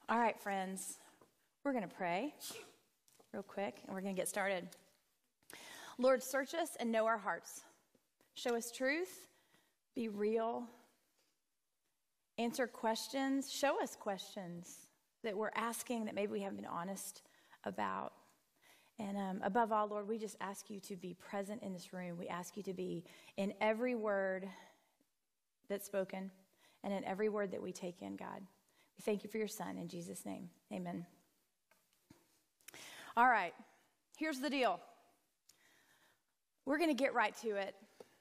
All right, friends, we're going to pray real quick, and we're going to get started. Lord, search us and know our hearts. Show us truth, be real, answer questions, show us questions that we're asking that maybe we haven't been honest about. And above all, Lord, we just ask you to be present in this room. We ask you to be in every word that's spoken and in every word that we take in, God. We thank you for your Son. In Jesus' name, amen. All right, here's the deal. We're going to get right to it.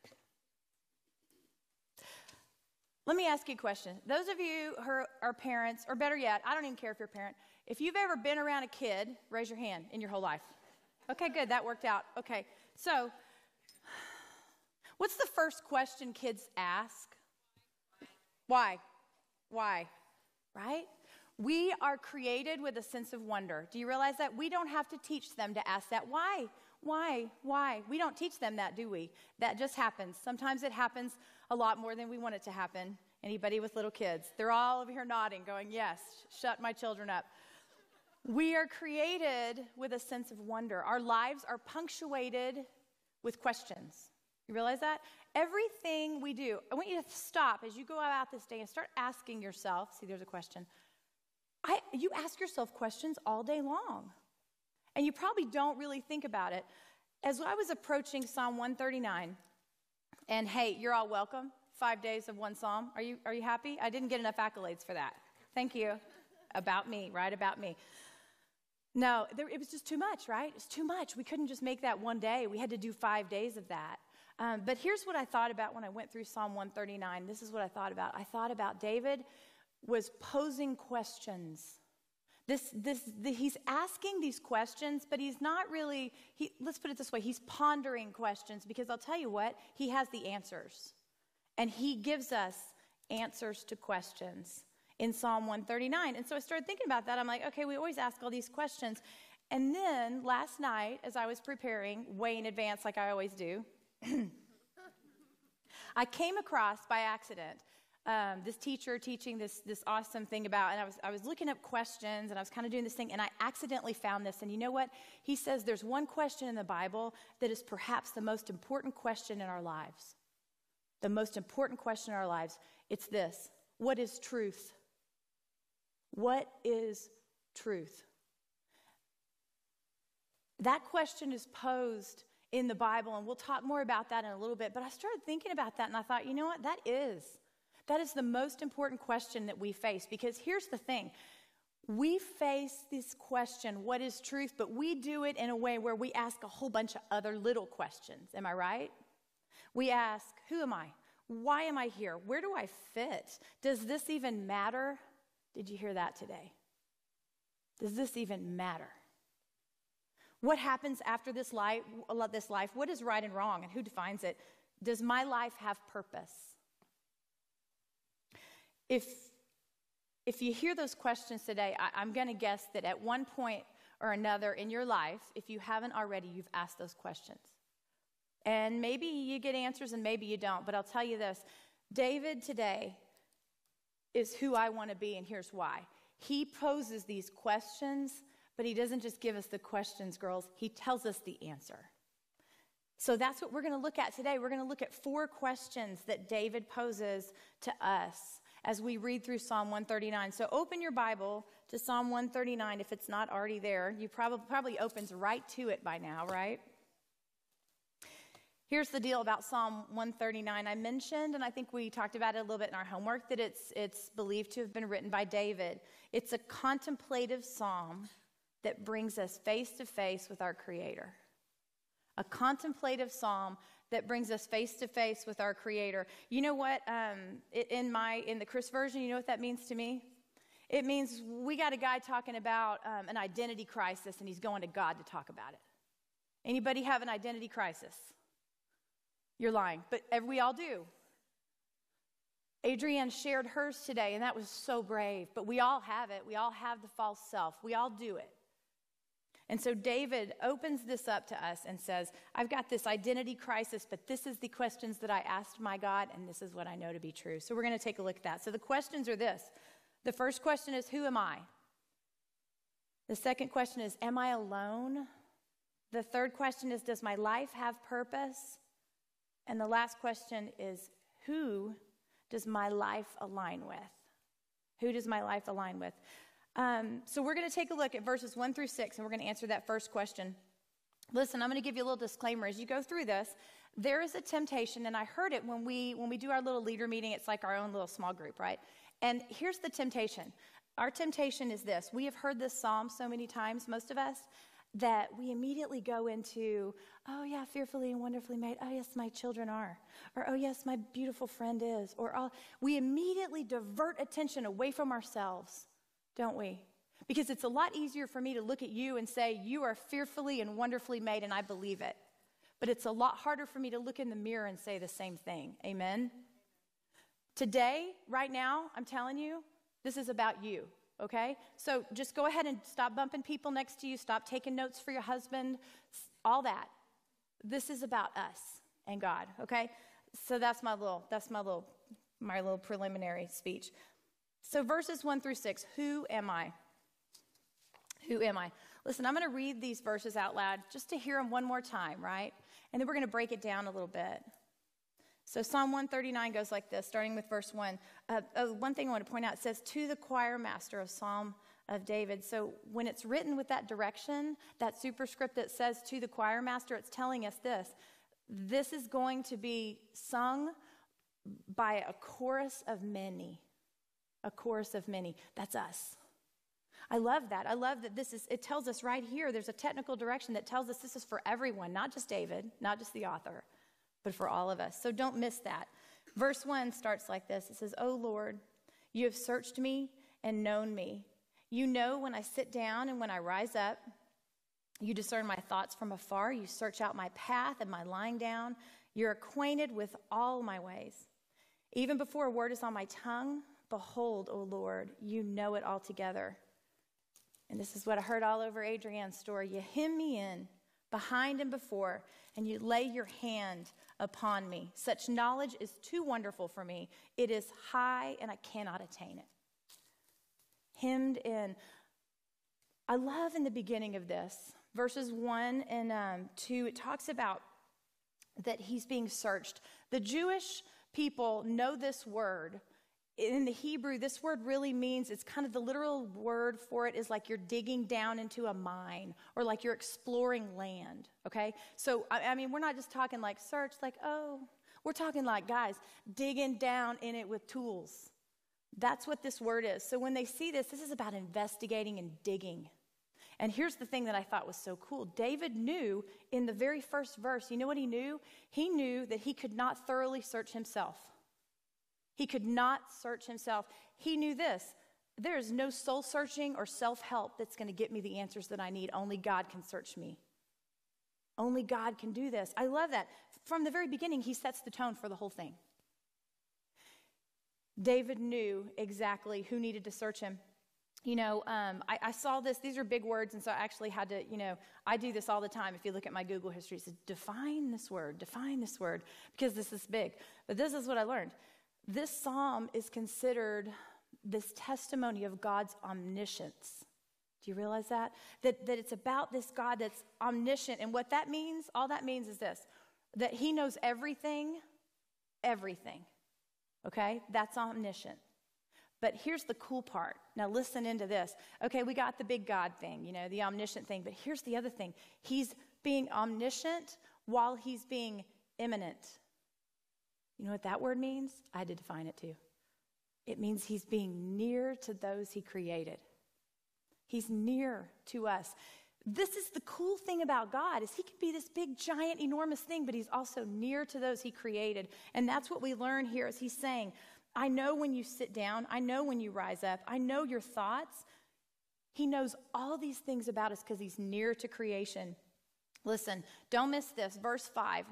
Let me ask you a question. Those of you who are parents, or better yet, I don't even care if you're a parent, if you've ever been around a kid, raise your hand in your whole life. Okay, good, that worked out. Okay, so what's the first question kids ask? Why? Why? Right? We are created with a sense of wonder. Do you realize that? We don't have to teach them to ask that. Why? Why? Why? We don't teach them that, do we? That just happens. Sometimes it happens a lot more than we want it to happen. Anybody with little kids? They're all over here nodding, going, yes, shut my children up. We are created with a sense of wonder. Our lives are punctuated with questions. You realize that? Everything we do, I want you to stop as you go out this day and start asking yourself, see, there's a question. You ask yourself questions all day long, and you probably don't really think about it. As I was approaching Psalm 139, and hey, you're all welcome, 5 days of one psalm. Are you happy? I didn't get enough accolades for that. Thank you. About me, right? About me. No, it was just too much, right? It's too much. We couldn't just make that one day. We had to do 5 days of that. But here's what I thought about when I went through Psalm 139. This is what I thought about. I thought about David was posing questions. He's asking these questions, but he's not really, let's put it this way, he's pondering questions, because I'll tell you what, he has the answers. And he gives us answers to questions in Psalm 139. And so I started thinking about that. I'm like, okay, we always ask all these questions. And then last night, as I was preparing, way in advance like I always do, I came across by accident this teacher teaching this awesome thing about, and I was looking up questions, and I was kind of doing this thing, and I accidentally found this. And you know what? He says there's one question in the Bible that is perhaps the most important question in our lives. The most important question in our lives. It's this: what is truth? What is truth? That question is posed in the Bible, and we'll talk more about that in a little bit. But I started thinking about that, and I thought, you know what? That is the most important question that we face. Because here's the thing. We face this question, what is truth? But we do it in a way where we ask a whole bunch of other little questions. Am I right? We ask, who am I? Why am I here? Where do I fit? Does this even matter? Did you hear that today? Does this even matter? What happens after this life? What is right and wrong, and who defines it? Does my life have purpose? If you hear those questions today, I'm going to guess that at one point or another in your life, if you haven't already, you've asked those questions. And maybe you get answers and maybe you don't, but I'll tell you this. David today is who I want to be, and here's why. He poses these questions, but he doesn't just give us the questions, girls. He tells us the answer. So that's what we're going to look at today. We're going to look at 4 questions that David poses to us as we read through Psalm 139. So open your Bible to Psalm 139 if it's not already there. You probably opens right to it by now, right? Here's the deal about Psalm 139. I mentioned, and I think we talked about it a little bit in our homework, that it's believed to have been written by David. It's a contemplative psalm that brings us face to face with our Creator. A contemplative psalm that brings us face to face with our Creator. You know what? In the Chris version, you know what that means to me? It means we got a guy talking about an identity crisis, and he's going to God to talk about it. Anybody have an identity crisis? You're lying, but we all do. Adrienne shared hers today, and that was so brave. But we all have it. We all have the false self. We all do it. And so David opens this up to us and says, I've got this identity crisis, but this is the questions that I asked my God, and this is what I know to be true. So we're going to take a look at that. So the questions are this. The first question is, who am I? The second question is, am I alone? The third question is, does my life have purpose? And the last question is, who does my life align with? Who does my life align with? So we're going to take a look at verses 1 through 6, and we're going to answer that first question. Listen, I'm going to give you a little disclaimer. As you go through this, there is a temptation, and I heard it when we do our little leader meeting. It's like our own little small group, right? And here's the temptation. Our temptation is this. We have heard this psalm so many times, most of us, that we immediately go into, oh yeah, fearfully and wonderfully made. Oh yes, my children are. Or oh yes, my beautiful friend is. Or we immediately divert attention away from ourselves, don't we? Because it's a lot easier for me to look at you and say, you are fearfully and wonderfully made, and I believe it. But it's a lot harder for me to look in the mirror and say the same thing. Amen? Today, right now, I'm telling you, this is about you, okay? So just go ahead and stop bumping people next to you. Stop taking notes for your husband, all that. This is about us and God, okay? So that's my little preliminary speech. So verses 1 through 6, who am I? Who am I? Listen, I'm going to read these verses out loud just to hear them one more time, right? And then we're going to break it down a little bit. So Psalm 139 goes like this, starting with verse 1. One thing I want to point out, it says, to the choir master, a psalm of David. So when it's written with that direction, that superscript that says to the choir master, it's telling us this. This is going to be sung by a chorus of many. A chorus of many. That's us. I love that. I love that it tells us right here, there's a technical direction that tells us this is for everyone, not just David, not just the author, but for all of us. So don't miss that. Verse 1 starts like this. It says, O Lord, you have searched me and known me. You know when I sit down and when I rise up. You discern my thoughts from afar. You search out my path and my lying down. You're acquainted with all my ways. Even before a word is on my tongue, behold, O Lord, you know it altogether. And this is what I heard all over Adrienne's story. You hem me in, behind and before, and you lay your hand upon me. Such knowledge is too wonderful for me. It is high, and I cannot attain it. Hemmed in. I love in the beginning of this, verses 1 and 2, it talks about that he's being searched. The Jewish people know this word. In the Hebrew, this word really means, it's kind of the literal word for it is like you're digging down into a mine or like you're exploring land, okay? So, I mean, we're not just talking like search, like, oh, we're talking like, guys, digging down in it with tools. That's what this word is. So when they see this is about investigating and digging. And here's the thing that I thought was so cool. David knew in the very first verse, you know what he knew? He knew that he could not thoroughly search himself. He could not search himself. He knew this. There is no soul searching or self-help that's going to get me the answers that I need. Only God can search me. Only God can do this. I love that. From the very beginning, he sets the tone for the whole thing. David knew exactly who needed to search him. You know, I saw this. These are big words, and so I actually had to, I do this all the time. If you look at my Google history, it says, define this word, because this is big. But this is what I learned. This psalm is considered this testimony of God's omniscience. Do you realize that? That it's about this God that's omniscient. And what that means, all that means is this, that he knows everything. Okay? That's omniscient. But here's the cool part. Now listen into this. Okay, we got the big God thing, the omniscient thing. But here's the other thing. He's being omniscient while he's being immanent. You know what that word means? I had to define it too. It means he's being near to those he created. He's near to us. This is the cool thing about God, is he can be this big, giant, enormous thing, but he's also near to those he created. And that's what we learn here, is he's saying, I know when you sit down. I know when you rise up. I know your thoughts. He knows all these things about us because he's near to creation. Listen, don't miss this. Verse 5.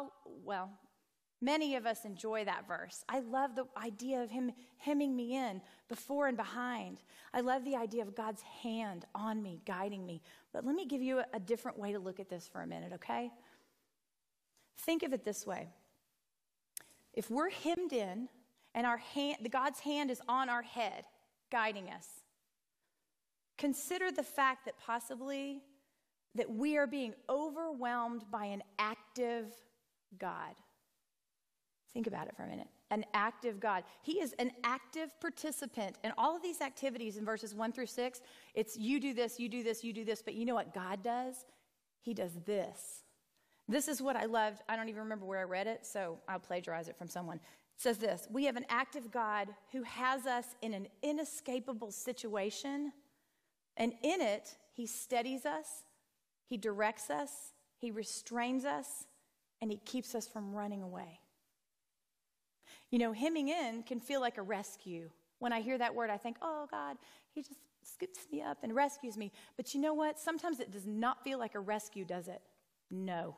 Many of us enjoy that verse. I love the idea of him hemming me in before and behind. I love the idea of God's hand on me, guiding me. But let me give you a different way to look at this for a minute, okay? Think of it this way. If we're hemmed in and God's hand is on our head, guiding us, consider the fact that possibly that we are being overwhelmed by an active God. Think about it for a minute. An active God. He is an active participant in all of these activities in verses 1 through 6. It's you do this, you do this, you do this. But you know what God does? He does this. This is what I loved. I don't even remember where I read it, so I'll plagiarize it from someone. It says this: we have an active God who has us in an inescapable situation, and in it, he steadies us, he directs us, he restrains us, and he keeps us from running away. You know, hemming in can feel like a rescue. When I hear that word, I think, oh, God, he just scoops me up and rescues me. But you know what? Sometimes it does not feel like a rescue, does it? No.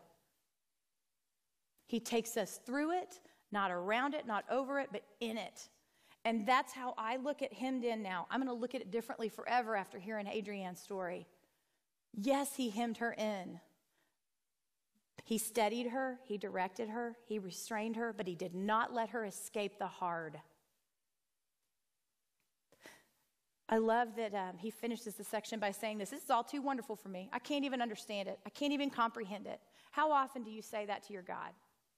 He takes us through it, not around it, not over it, but in it. And that's how I look at hemmed in now. I'm going to look at it differently forever after hearing Adrienne's story. Yes, he hemmed her in. He steadied her, he directed her, he restrained her, but he did not let her escape the hard. I love that he finishes the section by saying this. This is all too wonderful for me. I can't even understand it. I can't even comprehend it. How often do you say that to your God?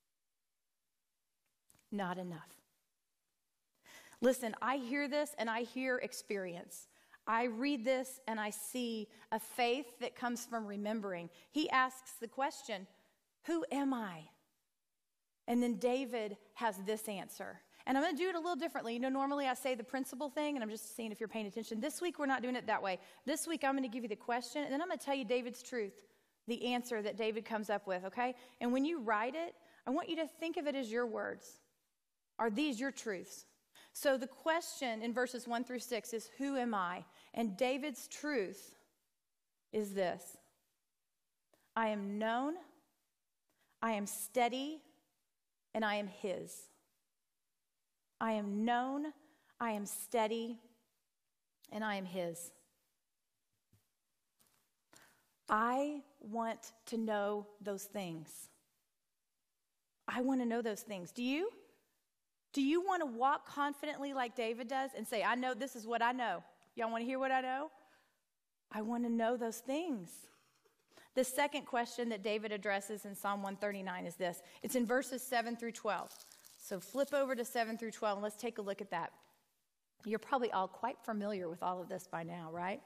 Not enough. Listen, I hear this and I hear experience. I read this and I see a faith that comes from remembering. He asks the question, who am I? And then David has this answer. And I'm going to do it a little differently. You know, normally I say the principle thing, and I'm just seeing if you're paying attention. This week, we're not doing it that way. This week, I'm going to give you the question, and then I'm going to tell you David's truth, the answer that David comes up with, okay? And when you write it, I want you to think of it as your words. Are these your truths? So the question in verses 1 through 6 is, who am I? And David's truth is this: I am known, I am steady, and I am his. I am known, I am steady, and I am his. I want to know those things. I want to know those things. Do you? Do you want to walk confidently like David does and say, I know, this is what I know? Y'all want to hear what I know? I want to know those things. The second question that David addresses in Psalm 139 is this. It's in verses 7 through 12. So flip over to 7 through 12 and let's take a look at that. You're probably all quite familiar with all of this by now, right?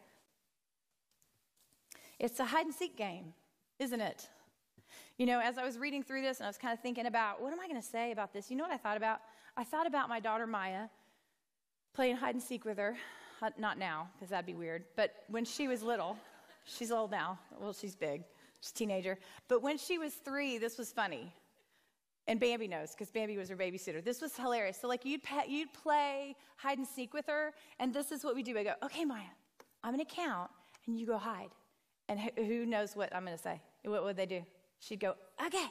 It's a hide and seek game, isn't it? You know, as I was reading through this and I was kind of thinking about, what am I going to say about this? You know what I thought about? I thought about my daughter Maya, playing hide and seek with her. Not now, because that'd be weird. But when she was little, she's old now. Well, she's big. She's a teenager. But when she was 3, this was funny. And Bambi knows, because Bambi was her babysitter. This was hilarious. So, like, you'd play hide and seek with her, and this is what we do. I go, okay, Maya, I'm going to count, and you go hide. And who knows what I'm going to say? What would they do? She'd go, okay.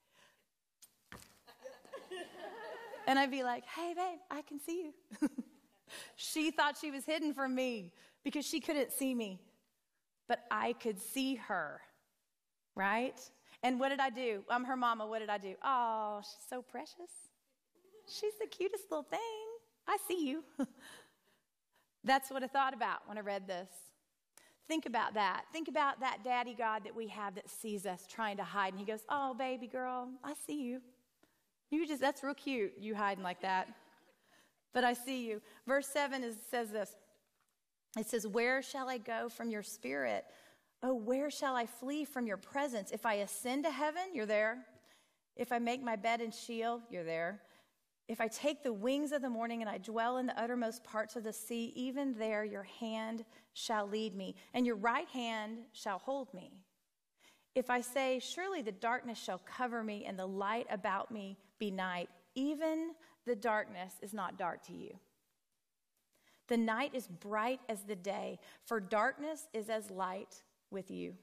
And I'd be like, hey, babe, I can see you. She thought she was hidden from me because she couldn't see me. But I could see her, right? And what did I do? I'm her mama. What did I do? Oh, she's so precious. She's the cutest little thing. I see you. That's what I thought about when I read this. Think about that. Think about that daddy God that we have that sees us trying to hide. And he goes, oh, baby girl, I see you. That's real cute, you hiding like that. But I see you. Verse 7 says this. It says, where shall I go from your spirit? Oh, where shall I flee from your presence? If I ascend to heaven, you're there. If I make my bed in Sheol, you're there. If I take the wings of the morning and I dwell in the uttermost parts of the sea, even there your hand shall lead me, and your right hand shall hold me. If I say, surely the darkness shall cover me, and the light about me be night, even the darkness is not dark to you. The night is bright as the day, for darkness is as light with you.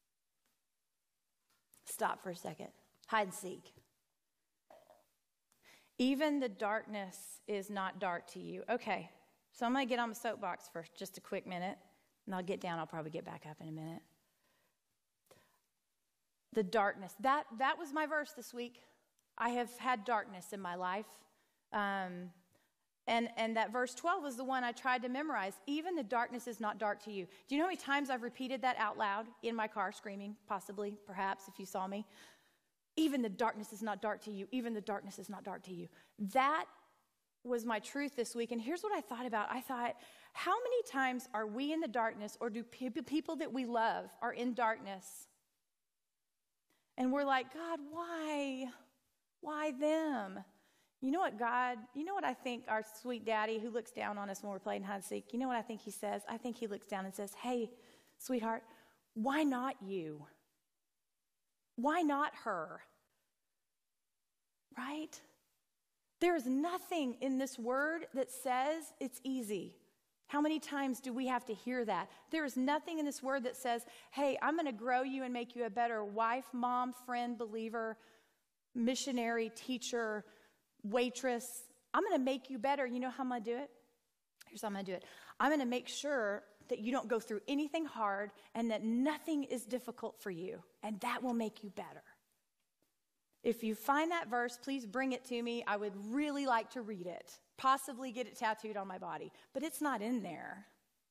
Stop for a second. Hide and seek. Even the darkness is not dark to you. Okay, so I'm going to get on the soapbox for just a quick minute, and I'll get down. I'll probably get back up in a minute. The darkness. That was my verse this week. I have had darkness in my life. And that verse 12 was the one I tried to memorize. Even the darkness is not dark to you. Do you know how many times I've repeated that out loud in my car, screaming, possibly, perhaps, if you saw me? Even the darkness is not dark to you. Even the darkness is not dark to you. That was my truth this week. And here's what I thought about. I thought, how many times are we in the darkness, or do people that we love are in darkness? And we're like, God, why? Why them? You know what I think our sweet daddy who looks down on us when we're playing hide and seek, you know what I think he says? I think he looks down and says, hey, sweetheart, why not you? Why not her? Right? There is nothing in this word that says it's easy. How many times do we have to hear that? There is nothing in this word that says, hey, I'm going to grow you and make you a better wife, mom, friend, believer, missionary, teacher, waitress. I'm going to make you better. You know how I'm going to do it? Here's how I'm going to do it. I'm going to make sure that you don't go through anything hard and that nothing is difficult for you, and that will make you better. If you find that verse, please bring it to me. I would really like to read it, possibly get it tattooed on my body, but it's not in there.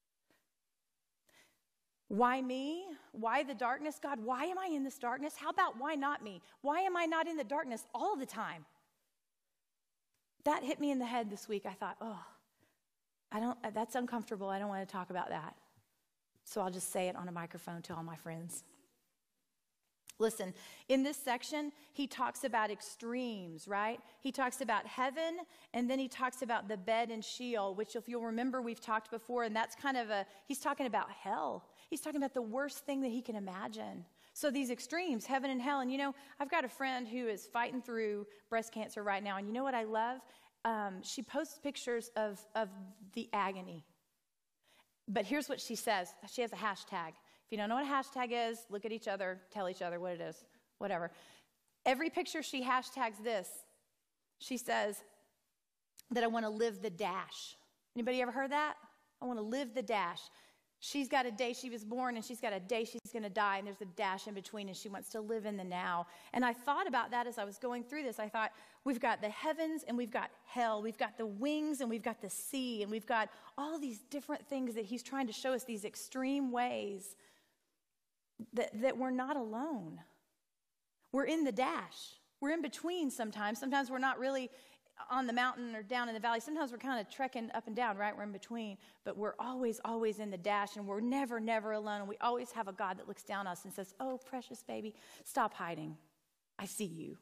Why me? Why the darkness? God, why am I in this darkness? How about why not me? Why am I not in the darkness all the time? That hit me in the head this week. I thought, that's uncomfortable. I don't want to talk about that. So I'll just say it on a microphone to all my friends. Listen, in this section, he talks about extremes, right? He talks about heaven, and then he talks about the bed in Sheol, which if you'll remember, we've talked before, and that's he's talking about hell. He's talking about the worst thing that he can imagine. So these extremes, heaven and hell, and I've got a friend who is fighting through breast cancer right now, and you know what I love? She posts pictures of the agony. But here's what she says. She has a hashtag. If you don't know what a hashtag is, look at each other, tell each other what it is, whatever. Every picture she hashtags this. She says that I want to live the dash. Anybody ever heard that? I want to live the dash. She's got a day she was born, and she's got a day she's going to die, and there's a dash in between, and she wants to live in the now. And I thought about that as I was going through this. I thought, we've got the heavens, and we've got hell. We've got the wings, and we've got the sea, and we've got all these different things that he's trying to show us, these extreme ways that we're not alone. We're in the dash. We're in between sometimes. Sometimes we're not really on the mountain or down in the valley. Sometimes we're kind of trekking up and down, right? We're in between. But we're always, always in the dash, and we're never, never alone. And we always have a God that looks down on us and says, oh, precious baby, stop hiding. I see you.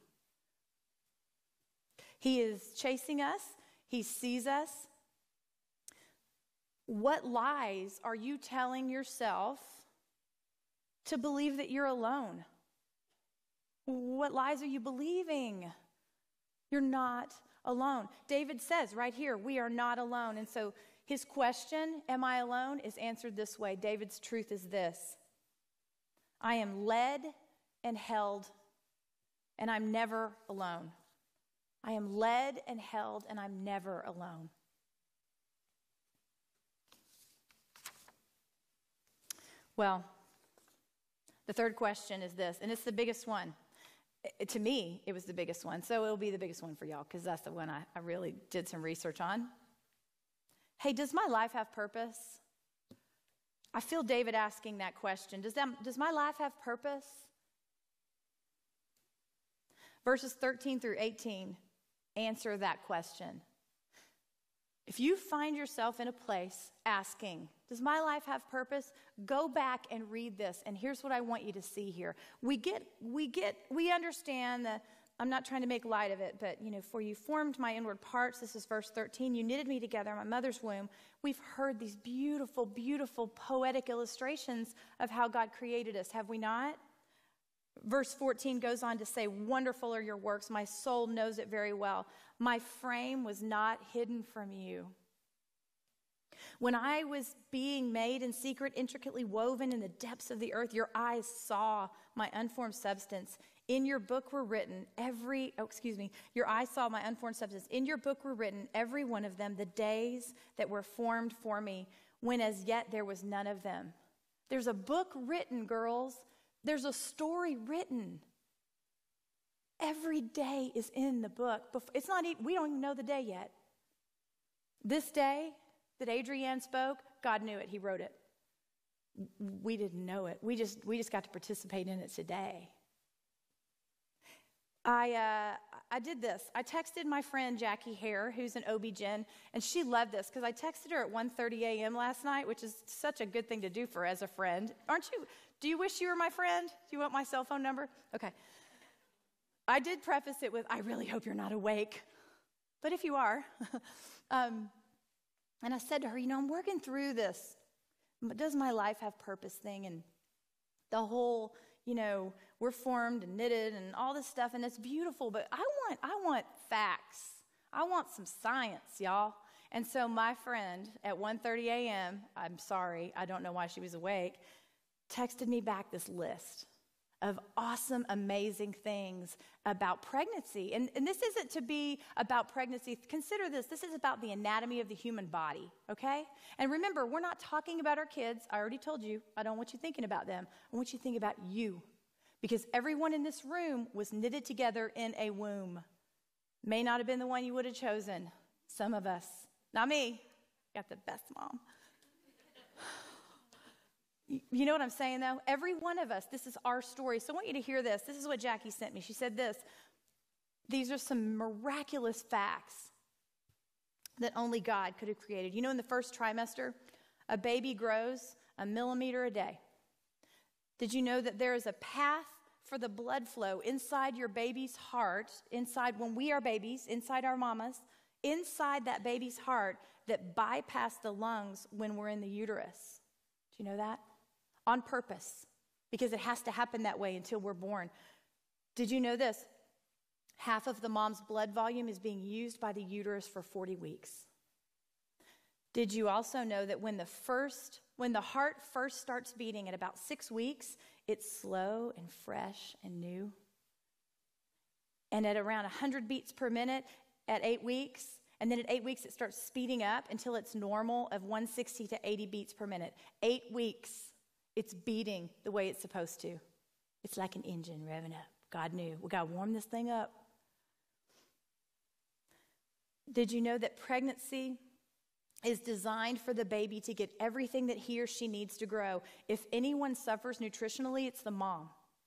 He is chasing us. He sees us. What lies are you telling yourself to believe that you're alone? What lies are you believing? You're not alone. David says right here, we are not alone. And so his question, am I alone, is answered this way. David's truth is this: I am led and held, and I'm never alone. I am led and held, and I'm never alone. Well, the third question is this, and it's the biggest one. To me, it was the biggest one, so it'll be the biggest one for y'all, because that's the one I really did some research on. Hey, does my life have purpose? I feel David asking that question. Does my life have purpose? Verses 13 through 18 answer that question. If you find yourself in a place asking, does my life have purpose? Go back and read this. And here's what I want you to see here. We understand that, I'm not trying to make light of it, but for you formed my inward parts. This is verse 13. You knitted me together in my mother's womb. We've heard these beautiful, beautiful poetic illustrations of how God created us, have we not? Verse 14 goes on to say, wonderful are your works. My soul knows it very well. My frame was not hidden from you. When I was being made in secret, intricately woven in the depths of the earth, your eyes saw my unformed substance. In your book were written your eyes saw my unformed substance. In your book were written, every one of them, the days that were formed for me, when as yet there was none of them. There's a book written, girls. There's a story written. Every day is in the book. We don't even know the day yet. This day that Adrienne spoke, God knew it. He wrote it. We didn't know it. We just got to participate in it today. I did this. I texted my friend Jackie Hare, who's an OB-GYN, and she loved this because I texted her at 1:30 a.m. last night, which is such a good thing to do for as a friend. Aren't you? Do you wish you were my friend? Do you want my cell phone number? Okay. I did preface it with, I really hope you're not awake. But if you are, and I said to her, I'm working through this. Does my life have purpose thing? And the whole, we're formed and knitted and all this stuff, and it's beautiful, but I want facts. I want some science, y'all. And so my friend at 1:30 a.m., I'm sorry, I don't know why she was awake, texted me back this list of awesome, amazing things about pregnancy. And this isn't to be about pregnancy. Consider this. This is about the anatomy of the human body, okay? And remember, we're not talking about our kids. I already told you, I don't want you thinking about them. I want you to think about you. Because everyone in this room was knitted together in a womb. May not have been the one you would have chosen. Some of us. Not me. Got the best mom. You know what I'm saying, though? Every one of us, this is our story. So I want you to hear this. This is what Jackie sent me. She said this. These are some miraculous facts that only God could have created. In the first trimester, a baby grows 1 millimeter a day. Did you know that there is a path for the blood flow inside your baby's heart, inside when we are babies, inside our mamas, inside that baby's heart that bypass the lungs when we're in the uterus? Do you know that? On purpose, because it has to happen that way until we're born. Did you know this? Half of the mom's blood volume is being used by the uterus for 40 weeks. Did you also know that when the heart first starts beating at about 6 weeks, it's slow and fresh and new? And at around 100 beats per minute at 8 weeks, and then at 8 weeks it starts speeding up until it's normal of 160 to 80 beats per minute. 8 weeks. It's beating the way it's supposed to. It's like an engine revving up. God knew. We got to warm this thing up. Did you know that pregnancy is designed for the baby to get everything that he or she needs to grow? If anyone suffers nutritionally, it's the mom.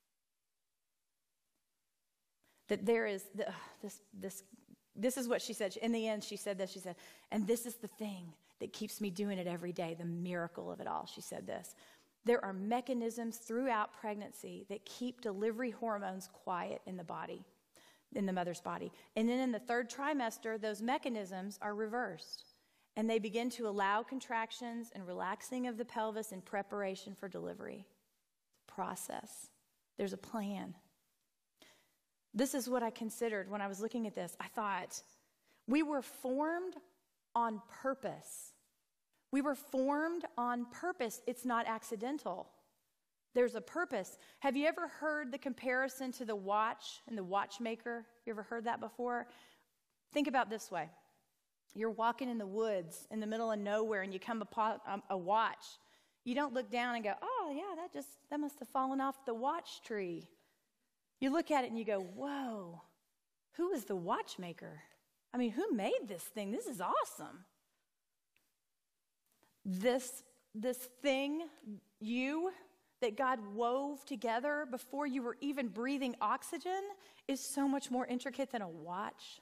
That there is, this is what she said. In the end, she said this. She said, and this is the thing that keeps me doing it every day, the miracle of it all. She said this. There are mechanisms throughout pregnancy that keep delivery hormones quiet in the body, in the mother's body. And then in the 3rd trimester, those mechanisms are reversed. And they begin to allow contractions and relaxing of the pelvis in preparation for delivery. Process. There's a plan. This is what I considered when I was looking at this. I thought, we were formed on purpose. We were formed on purpose. It's not accidental. There's a purpose. Have you ever heard the comparison to the watch and the watchmaker? You ever heard that before? Think about this way. You're walking in the woods in the middle of nowhere and you come upon a watch. You don't look down and go, oh yeah, that must have fallen off the watch tree. You look at it and you go, whoa, who is the watchmaker? I mean, who made this thing? This is awesome. This thing, that God wove together before you were even breathing oxygen is so much more intricate than a watch.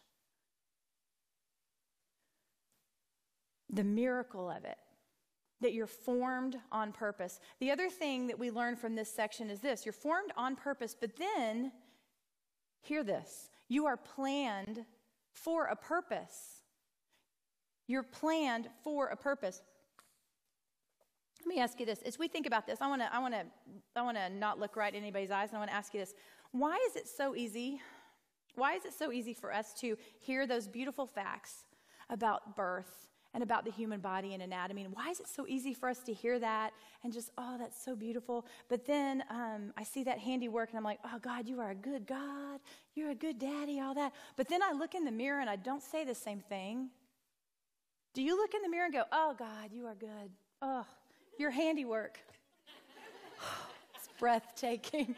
The miracle of it, that you're formed on purpose. The other thing that we learn from this section is this. You're formed on purpose, but then, hear this, you are planned for a purpose. You're planned for a purpose. Let me ask you this. As we think about this, I want to not look right in anybody's eyes, and I want to ask you this. Why is it so easy? Why is it so easy for us to hear those beautiful facts about birth and about the human body and anatomy? And why is it so easy for us to hear that and just, oh, that's so beautiful? But then I see that handiwork, and I'm like, oh, God, you are a good God. You're a good daddy, all that. But then I look in the mirror, and I don't say the same thing. Do you look in the mirror and go, oh, God, you are good. Oh, your handiwork. It's breathtaking.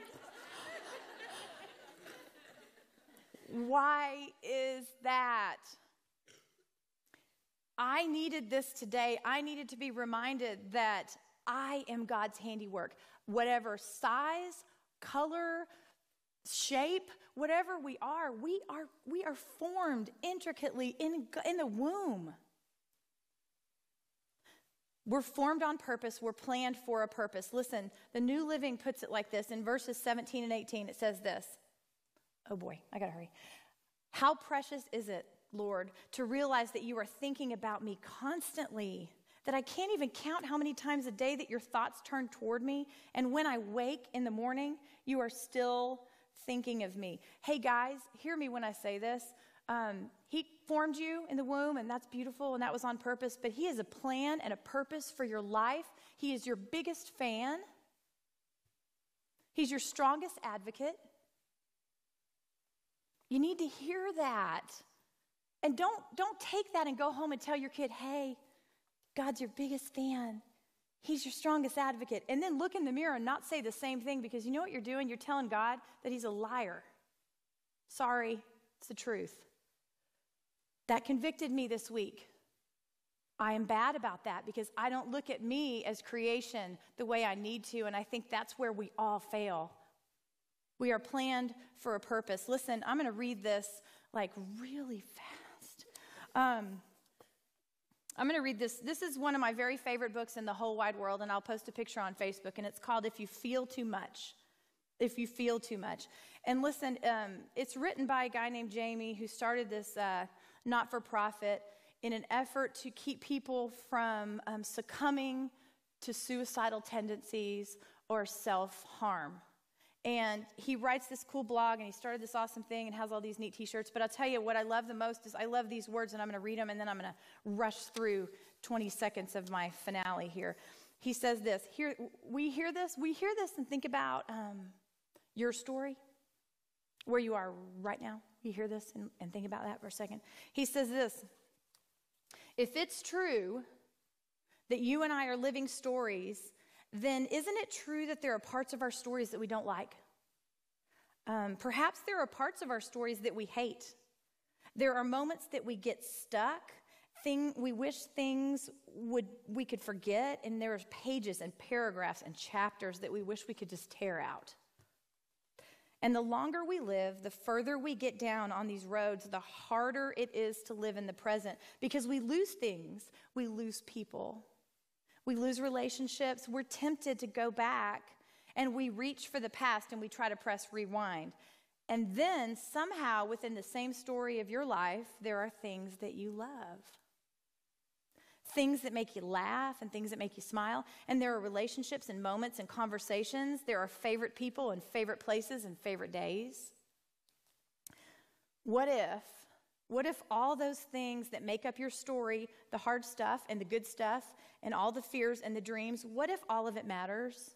Why is that? I needed this today. I needed to be reminded that I am God's handiwork. Whatever size, color, shape, whatever we are formed intricately in the womb. We're formed on purpose. We're planned for a purpose. Listen, the New Living puts it like this. In verses 17 and 18, it says this. Oh boy, I gotta hurry. How precious is it, Lord, to realize that you are thinking about me constantly, that I can't even count how many times a day that your thoughts turn toward me. And when I wake in the morning, you are still thinking of me. Hey guys, hear me when I say this. He formed you in the womb, and that's beautiful, and that was on purpose, but he has a plan and a purpose for your life. He is your biggest fan. He's your strongest advocate. You need to hear that. And don't take that and go home and tell your kid, hey, God's your biggest fan. He's your strongest advocate. And then look in the mirror and not say the same thing, because you know what you're doing? You're telling God that he's a liar. Sorry, it's the truth. That convicted me this week. I am bad about that because I don't look at me as creation the way I need to, and I think that's where we all fail. We are planned for a purpose. Listen, I'm going to read this like really fast. I'm going to read this. This is one of my very favorite books in the whole wide world, and I'll post a picture on Facebook, and it's called If You Feel Too Much. If You Feel Too Much. And listen, it's written by a guy named Jamie who started this not-for-profit in an effort to keep people from succumbing to suicidal tendencies or self-harm. And he writes this cool blog, and he started this awesome thing and has all these neat t-shirts. But I'll tell you what I love the most is I love these words, and I'm going to read them, and then I'm going to rush through 20 seconds of my finale here. He says this, we hear this and think about your story, where you are right now. You hear this and think about that for a second. He says this, if it's true that you and I are living stories, then isn't it true that there are parts of our stories that we don't like? Perhaps there are parts of our stories that we hate. There are moments that we get stuck. We wish things we could forget, and there are pages and paragraphs and chapters that we wish we could just tear out. And the longer we live, the further we get down on these roads, the harder it is to live in the present, because we lose things, we lose people, we lose relationships, we're tempted to go back, and we reach for the past and we try to press rewind. And then somehow within the same story of your life, there are things that you love. Things that make you laugh and things that make you smile. And there are relationships and moments and conversations. There are favorite people and favorite places and favorite days. What if all those things that make up your story, the hard stuff and the good stuff and all the fears and the dreams, what if all of it matters?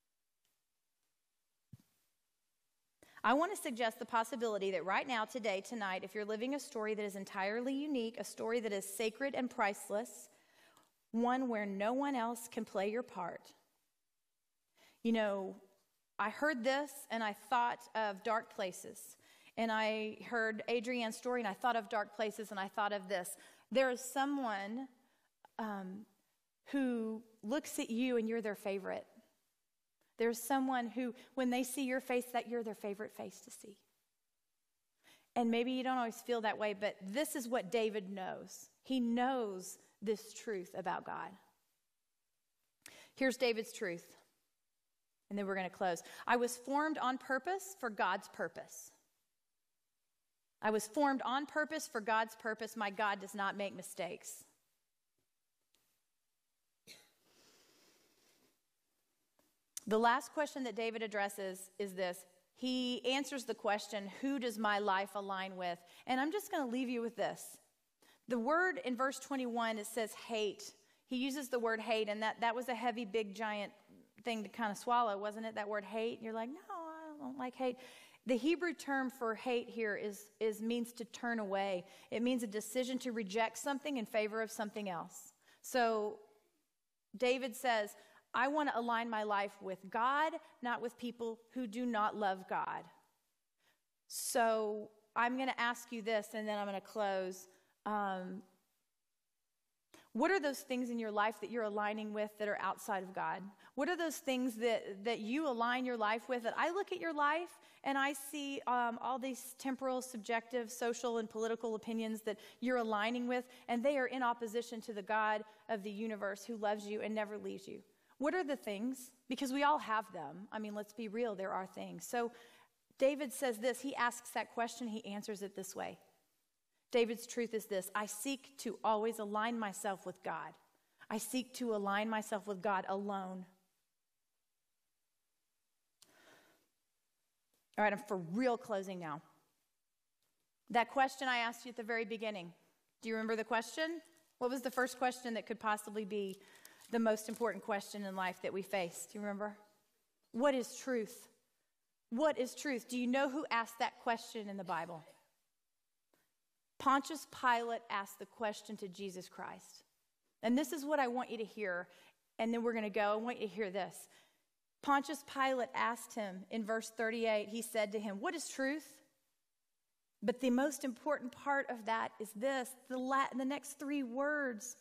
I want to suggest the possibility that right now, today, tonight, if you're living a story that is entirely unique, a story that is sacred and priceless, one where no one else can play your part. You know, I heard this and I thought of Dark Places. And I heard Adrienne's story and I thought of Dark Places and I thought of this. There is someone who looks at you and you're their favorite. There's someone who, when they see your face, that you're their favorite face to see. And maybe you don't always feel that way, but this is what David knows. He knows this truth about God. Here's David's truth, and then we're going to close. I was formed on purpose for God's purpose. I was formed on purpose for God's purpose. My God does not make mistakes. The last question that David addresses is this. He answers the question, who does my life align with? And I'm just going to leave you with this. The word in verse 21, it says hate. He uses the word hate, and that was a heavy, big, giant thing to kind of swallow, wasn't it? That word hate. You're like, no, I don't like hate. The Hebrew term for hate here means to turn away. It means a decision to reject something in favor of something else. So David says, I want to align my life with God, not with people who do not love God. So I'm going to ask you this, and then I'm going to close. What are those things in your life that you're aligning with that are outside of God? What are those things that you align your life with? That I look at your life and I see all these temporal, subjective, social, and political opinions that you're aligning with, and they are in opposition to the God of the universe who loves you and never leaves you. What are the things? Because we all have them. I mean, let's be real, there are things. So David says this. He asks that question. He answers it this way. David's truth is this: I seek to always align myself with God. I seek to align myself with God alone. All right, I'm for real closing now. That question I asked you at the very beginning. Do you remember the question? What was the first question that could possibly be the most important question in life that we face? Do you remember? What is truth? What is truth? Do you know who asked that question in the Bible? Pontius Pilate asked the question to Jesus Christ. And this is what I want you to hear, and then we're going to go. I want you to hear this. Pontius Pilate asked him in verse 38, he said to him, what is truth? But the most important part of that is this, the next three words.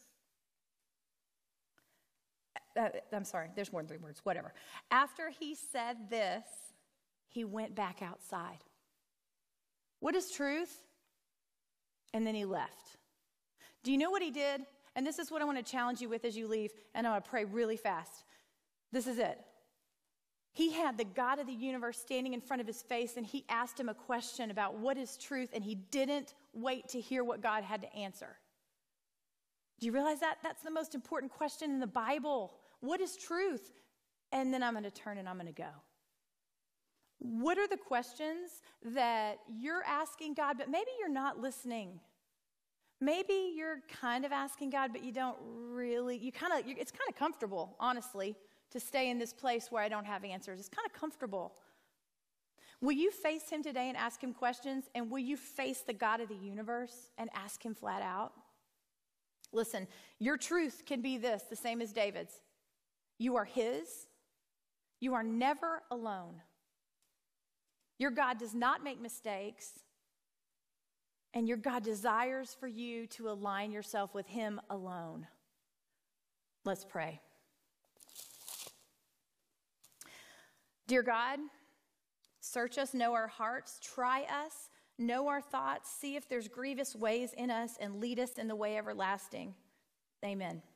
I'm sorry, there's more than three words, whatever. After he said this, he went back outside. What is truth? And then he left. Do you know what he did? And this is what I want to challenge you with as you leave, and I want to pray really fast. This is it. He had the God of the universe standing in front of his face, and he asked him a question about what is truth, and he didn't wait to hear what God had to answer. Do you realize that? That's the most important question in the Bible. What is truth? And then I'm going to turn and I'm going to go. What are the questions that you're asking God, but maybe you're not listening? Maybe you're kind of asking God, but you don't really, it's kind of comfortable, honestly, to stay in this place where I don't have answers. It's kind of comfortable. Will you face him today and ask him questions? And will you face the God of the universe and ask him flat out? Listen, your truth can be this, the same as David's. You are his. You are never alone. Your God does not make mistakes, and your God desires for you to align yourself with him alone. Let's pray. Dear God, search us, know our hearts, try us, know our thoughts, see if there's grievous ways in us, and lead us in the way everlasting. Amen.